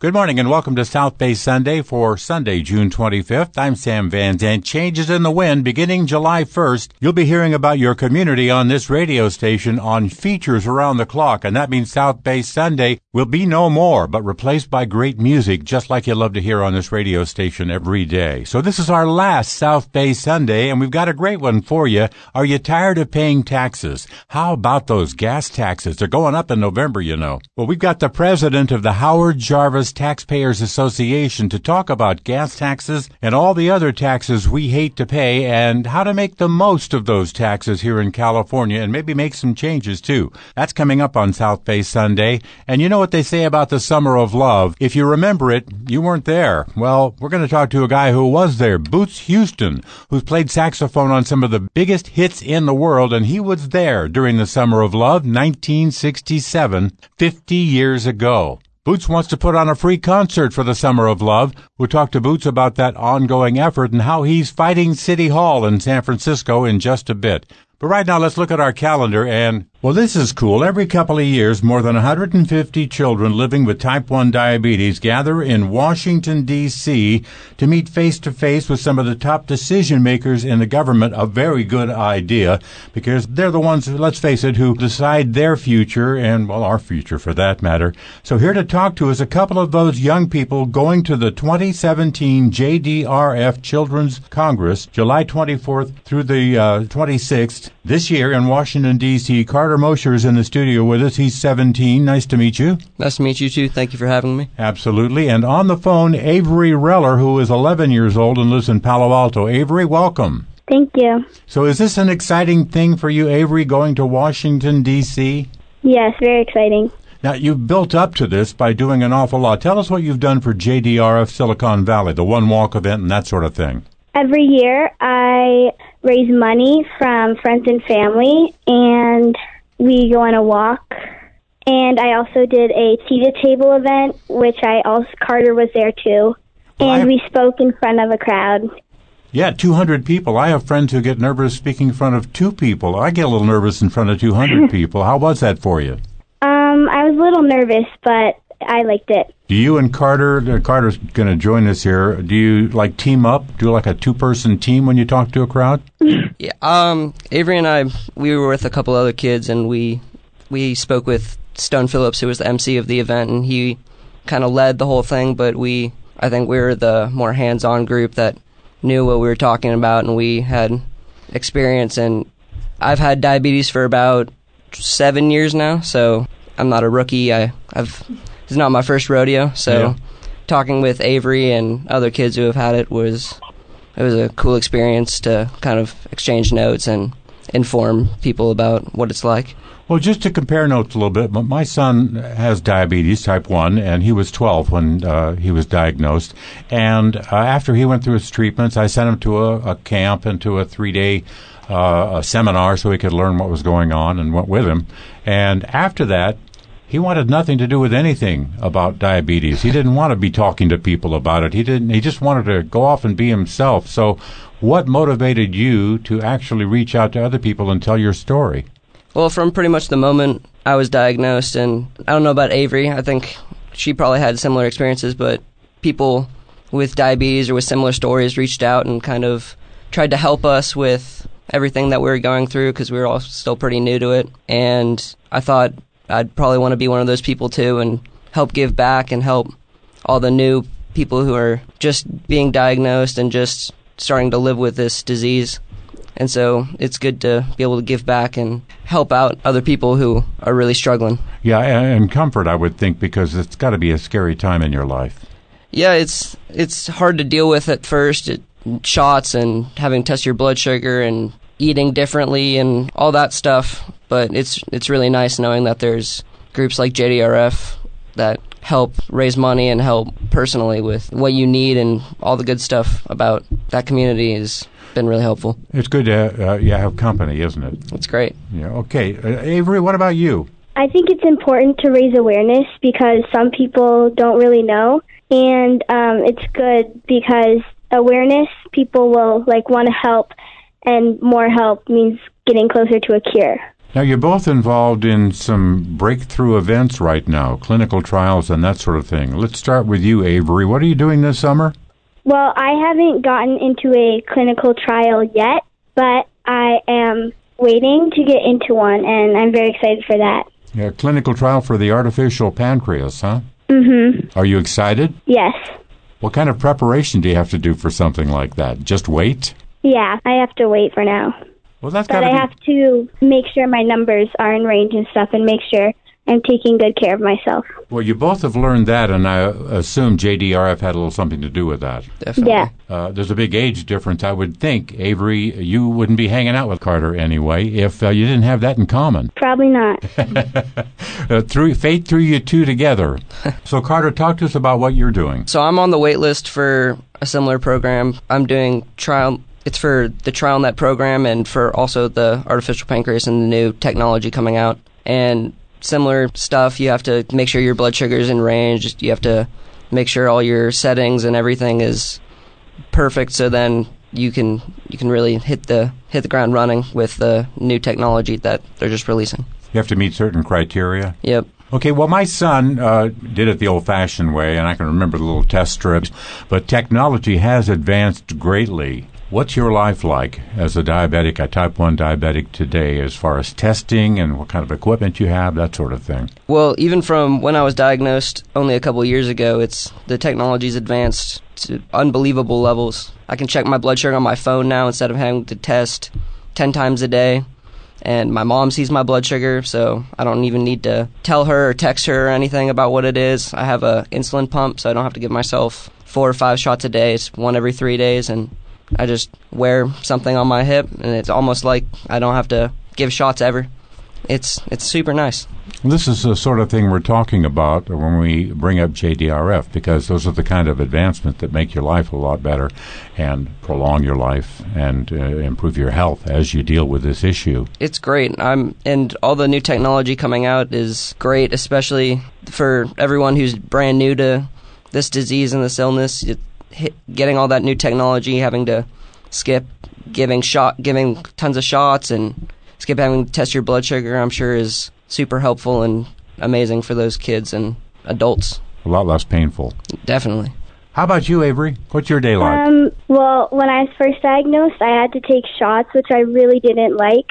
Good morning and welcome to South Bay Sunday for Sunday, June 25th. I'm Sam Van Zandt. Changes in the wind beginning July 1st. You'll be hearing about your community on this radio station on features around the clock, and that means South Bay Sunday will be no more, but replaced by great music, just like you love to hear on this radio station every day. So this is our last South Bay Sunday, and we've got a great one for you. Are you tired of paying taxes? How about those gas taxes? They're going up in November, you know. Well, we've got the president of the Howard Jarvis Taxpayers Association to talk about gas taxes and all the other taxes we hate to pay and how to make the most of those taxes here in California and maybe make some changes too. That's coming up on South Bay Sunday. And you know what they say about the Summer of Love. If you remember it, you weren't there. Well, we're going to talk to a guy who was there, Boots Houston, who's played saxophone on some of the biggest hits in the world, and he was there during the Summer of Love, 1967, 50 years ago. Boots wants to put on a free concert for the Summer of Love. We'll talk to Boots about that ongoing effort and how he's fighting City Hall in San Francisco in just a bit. But right now, let's look at our calendar and, well, this is cool. Every couple of years, more than 150 children living with type 1 diabetes gather in Washington, D.C. to meet face-to-face with some of the top decision makers in the government. A very good idea, because they're the ones, let's face it, who decide their future and, well, our future for that matter. So here to talk to us, a couple of those young people going to the 2017 JDRF Children's Congress, July 24th through the 26th. This year in Washington, D.C., Carter Mosher is in the studio with us. He's 17. Nice to meet you. Nice to meet you, too. Thank you for having me. Absolutely. And on the phone, Avery Reller, who is 11 years old and lives in Palo Alto. Avery, welcome. Thank you. So is this an exciting thing for you, Avery, going to Washington, D.C.? Yes, very exciting. Now, you've built up to this by doing an awful lot. Tell us what you've done for JDRF Silicon Valley, the One Walk event and that sort of thing. Every year, I raise money from friends and family, and we go on a walk. And I also did a tea-to-table event, which Carter was there too. And we spoke in front of a crowd. Yeah, 200 people. I have friends who get nervous speaking in front of 2 people. I get a little nervous in front of 200 people. How was that for you? I was a little nervous, but I liked it. Do you and Carter's going to join us here, do you like team up, do like a 2-person team when you talk to a crowd? Yeah, Avery and I, we were with a couple other kids, and we spoke with Stone Phillips, who was the MC of the event, and he kind of led the whole thing, but I think we were the more hands-on group that knew what we were talking about, and we had experience, and I've had diabetes for about 7 years now, so I'm not a rookie. It's not my first rodeo, so talking with Avery and other kids who have had it was a cool experience to kind of exchange notes and inform people about what it's like. Well, just to compare notes a little bit, my son has diabetes, type 1, and he was 12 when he was diagnosed. And after he went through his treatments, I sent him to a camp and to a 3-day a seminar so he could learn what was going on, and went with him. And after that, he wanted nothing to do with anything about diabetes. He didn't want to be talking to people about it. He just wanted to go off and be himself. So what motivated you to actually reach out to other people and tell your story? Well, from pretty much the moment I was diagnosed, and I don't know about Avery, I think she probably had similar experiences, but people with diabetes or with similar stories reached out and kind of tried to help us with everything that we were going through, because we were all still pretty new to it. And I thought I'd probably want to be one of those people too and help give back and help all the new people who are just being diagnosed and just starting to live with this disease. And so it's good to be able to give back and help out other people who are really struggling. Yeah, and comfort, I would think, because it's got to be a scary time in your life. Yeah, it's hard to deal with at first. Shots and having to test your blood sugar and eating differently and all that stuff. But it's really nice knowing that there's groups like JDRF that help raise money and help personally with what you need, and all the good stuff about that community has been really helpful. It's good to have company, isn't it? It's great. Yeah. Okay. Avery, what about you? I think it's important to raise awareness because some people don't really know, and it's good because awareness, people will want to help, and more help means getting closer to a cure. Now, you're both involved in some breakthrough events right now, clinical trials and that sort of thing. Let's start with you, Avery. What are you doing this summer? Well, I haven't gotten into a clinical trial yet, but I am waiting to get into one, and I'm very excited for that. Yeah, clinical trial for the artificial pancreas, huh? Mm-hmm. Are you excited? Yes. What kind of preparation do you have to do for something like that? Just wait? Yeah, I have to wait for now. Well, that's But I have to make sure my numbers are in range and stuff, and make sure I'm taking good care of myself. Well, you both have learned that, and I assume JDRF had a little something to do with that. Definitely. Yeah. There's a big age difference, I would think. Avery, you wouldn't be hanging out with Carter anyway if you didn't have that in common. Probably not. Fate threw you two together. So, Carter, talk to us about what you're doing. So I'm on the wait list for a similar program. I'm doing trial. It's for the TrialNet program and for also the artificial pancreas and the new technology coming out. And similar stuff, you have to make sure your blood sugar is in range. You have to make sure all your settings and everything is perfect, so then you can really hit the ground running with the new technology that they're just releasing. You have to meet certain criteria? Yep. Okay, well, my son did it the old-fashioned way, and I can remember the little test strips, but technology has advanced greatly. What's your life like as a diabetic, a type 1 diabetic today, as far as testing and what kind of equipment you have, that sort of thing? Well, even from when I was diagnosed only a couple of years ago, the technology's advanced to unbelievable levels. I can check my blood sugar on my phone now instead of having to test 10 times a day. And my mom sees my blood sugar, so I don't even need to tell her or text her or anything about what it is. I have an insulin pump, so I don't have to give myself 4 or 5 shots a day. It's one every 3 days, and I just wear something on my hip, and it's almost like I don't have to give shots ever. It's super nice. This is the sort of thing we're talking about when we bring up JDRF, because those are the kind of advancements that make your life a lot better and prolong your life and improve your health as you deal with this issue. It's great. And all the new technology coming out is great, especially for everyone who's brand new to this disease and this illness. Getting all that new technology, having to skip giving tons of shots and skip having to test your blood sugar, I'm sure is super helpful and amazing for those kids and adults. A lot less painful. Definitely. How about you, Avery? What's your day like? Well, when I was first diagnosed, I had to take shots, which I really didn't like.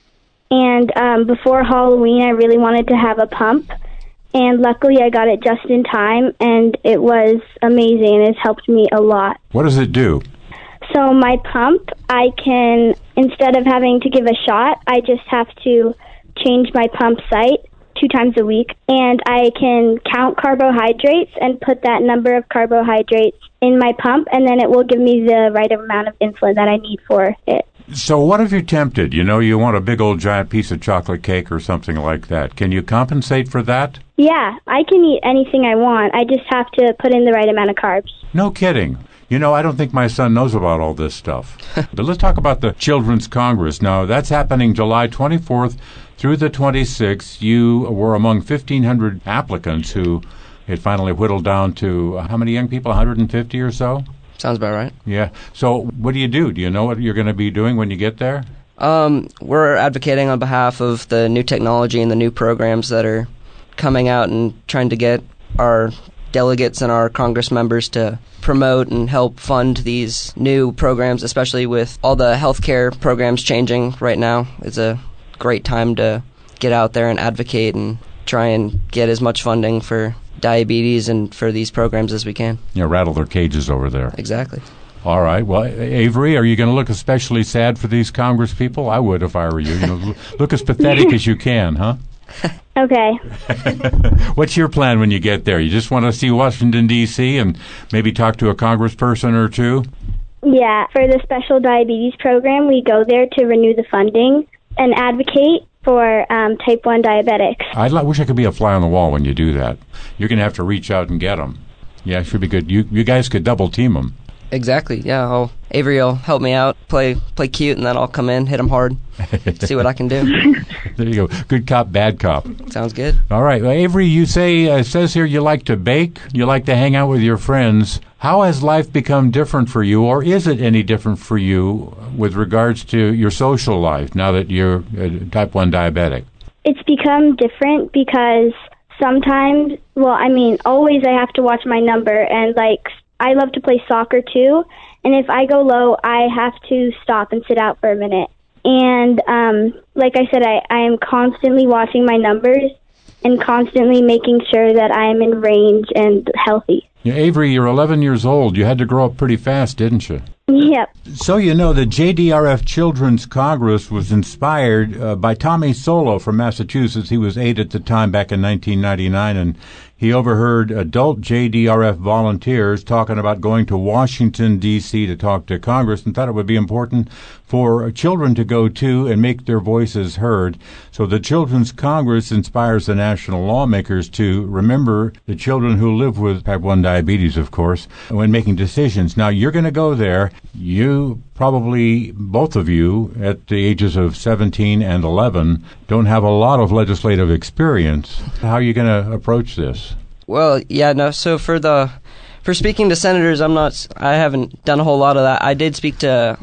And before Halloween, I really wanted to have a pump. And luckily, I got it just in time, and it was amazing, and it's helped me a lot. What does it do? So my pump, I can, instead of having to give a shot, I just have to change my pump site 2 times a week, and I can count carbohydrates and put that number of carbohydrates in my pump, and then it will give me the right amount of insulin that I need for it. So what if you're tempted? You know, you want a big old giant piece of chocolate cake or something like that. Can you compensate for that? Yeah, I can eat anything I want. I just have to put in the right amount of carbs. No kidding. You know, I don't think my son knows about all this stuff. But let's talk about the Children's Congress. Now, that's happening July 24th through the 26th. You were among 1,500 applicants who it finally whittled down to how many young people, 150 or so? Sounds about right. Yeah. So what do? Do you know what you're going to be doing when you get there? We're advocating on behalf of the new technology and the new programs that are coming out and trying to get our delegates and our Congress members to promote and help fund these new programs, especially with all the healthcare programs changing right now. It's a great time to get out there and advocate and try and get as much funding for diabetes and for these programs as we can. Yeah, rattle their cages over there. Exactly. All right. Well, Avery, are you going to look especially sad for these Congress people? I would if I were you. You know, look as pathetic as you can, huh? Okay. What's your plan when you get there? You just want to see Washington, D.C. and maybe talk to a congressperson or two? Yeah. For the special diabetes program, we go there to renew the funding and advocate for type 1 diabetics. I wish I could be a fly on the wall when you do that. You're going to have to reach out and get them. Yeah, it should be good. You guys could double team them. Exactly. Yeah. Avery will help me out, play cute, and then I'll come in, hit him hard, see what I can do. There you go. Good cop, bad cop. Sounds good. All right. Well, Avery, you say, it says here you like to bake, you like to hang out with your friends. How has life become different for you, or is it any different for you with regards to your social life now that you're type 1 diabetic? It's become different because sometimes, always I have to watch my number, and I love to play soccer too, and if I go low, I have to stop and sit out for a minute. And like I said, I am constantly watching my numbers and constantly making sure that I am in range and healthy. Yeah, Avery, you're 11 years old. You had to grow up pretty fast, didn't you? Yep. So you know the JDRF Children's Congress was inspired by Tommy Solo from Massachusetts. He was 8 at the time back in 1999, and he overheard adult JDRF volunteers talking about going to Washington, D.C. to talk to Congress, and thought it would be important for children to go to and make their voices heard. So the Children's Congress inspires the national lawmakers to remember the children who live with type 1 diabetes, of course, when making decisions. Now, you're going to go there. You probably, both of you, at the ages of 17 and 11, don't have a lot of legislative experience. How are you going to approach this? Well, yeah, no. So for speaking to senators, I haven't done a whole lot of that. I spoke to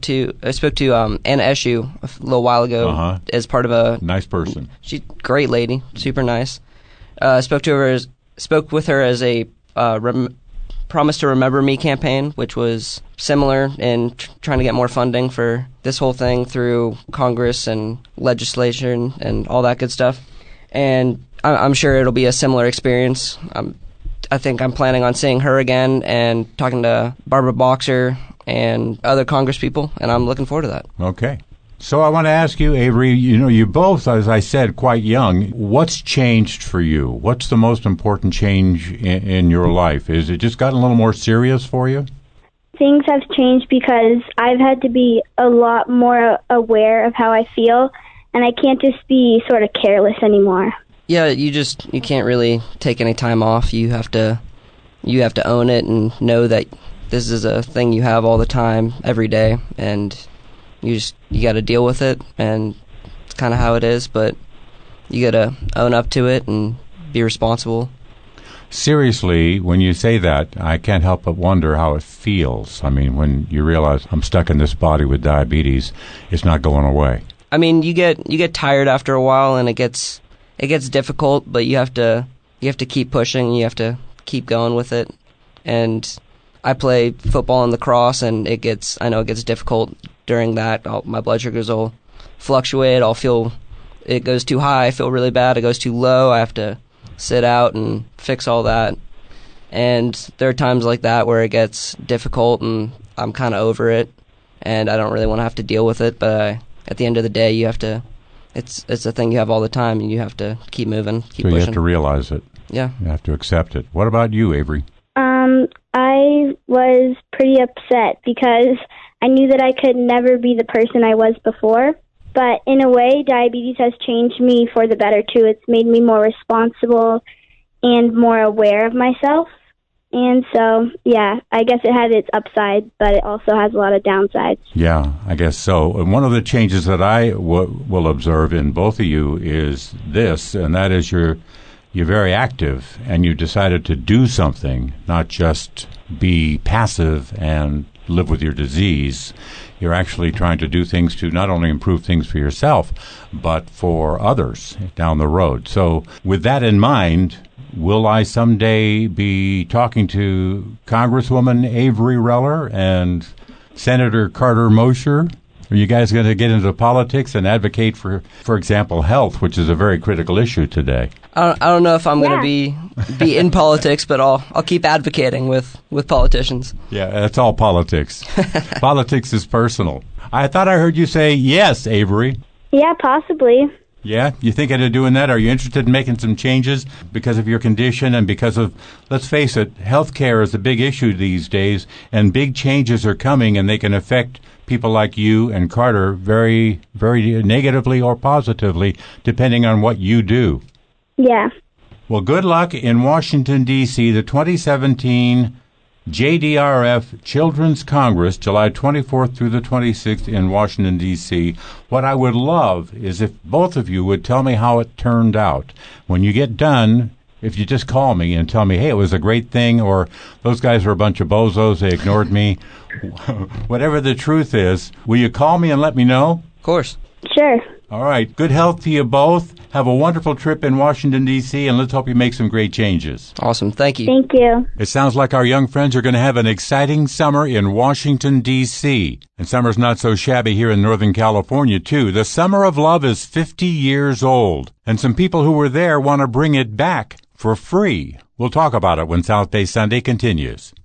Anna Eshoo a little while ago as part of a nice person. She's a great lady, super nice. Spoke with her as a Promise to Remember Me campaign, which was similar in trying to get more funding for this whole thing through Congress and legislation and all that good stuff. And I'm sure it'll be a similar experience. I think I'm planning on seeing her again and talking to Barbara Boxer and other Congress people, and I'm looking forward to that. Okay. So I want to ask you, Avery, you both, as I said, quite young. What's changed for you? What's the most important change in your life? Is it just gotten a little more serious for you? Things have changed because I've had to be a lot more aware of how I feel, and I can't just be sort of careless anymore. Yeah, you can't really take any time off. You have to own it and know that this is a thing you have all the time, every day, and you got to deal with it, and it's kind of how it is, but you got to own up to it and be responsible. Seriously, when you say that, I can't help but wonder how it feels. I mean, when you realize I'm stuck in this body with diabetes, it's not going away. I mean, you get tired after a while, and it gets difficult, but you have to keep pushing. You have to keep going with it. And I play football and lacrosse, and I know it gets difficult during that. My blood sugars will fluctuate. I'll feel it goes too high, I feel really bad. It goes too low, I have to sit out and fix all that. And there are times like that where it gets difficult and I'm kind of over it and I don't really want to have to deal with it, but at the end of the day you have to, it's a thing you have all the time and you have to keep moving, keep pushing. So you have to realize it. Yeah. You have to accept it. What about you, Avery? I was pretty upset because I knew that I could never be the person I was before. But in a way, diabetes has changed me for the better, too. It's made me more responsible and more aware of myself. And so, yeah, I guess it had its upside, but it also has a lot of downsides. Yeah, I guess so. And one of the changes that I will observe in both of you is this, and that is you're very active, and you decided to do something, not just be passive and live with your disease. You're actually trying to do things to not only improve things for yourself, but for others down the road. So with that in mind, will I someday be talking to Congresswoman Avery Reller and Senator Carter Mosher? Are you guys going to get into politics and advocate for example, health, which is a very critical issue today? I don't know if I'm going to be in politics, but I'll keep advocating with politicians. Yeah, that's all politics. Politics is personal. I thought I heard you say yes, Avery. Yeah, possibly. Yeah? You thinking of doing that? Are you interested in making some changes because of your condition and because of, let's face it, healthcare is a big issue these days, and big changes are coming, and they can affect people like you and Carter very, very negatively or positively, depending on what you do. Yeah. Well, good luck in Washington, D.C., the 2017 JDRF Children's Congress, July 24th through the 26th in Washington, D.C. What I would love is if both of you would tell me how it turned out. When you get done, if you just call me and tell me, hey, it was a great thing, or those guys were a bunch of bozos, they ignored me, whatever the truth is, will you call me and let me know? Of course. Sure. All right. Good health to you both. Have a wonderful trip in Washington, D.C., and let's hope you make some great changes. Awesome. Thank you. Thank you. It sounds like our young friends are going to have an exciting summer in Washington, D.C. And summer's not so shabby here in Northern California, too. The Summer of Love is 50 years old, and some people who were there want to bring it back for free. We'll talk about it when South Bay Sunday continues.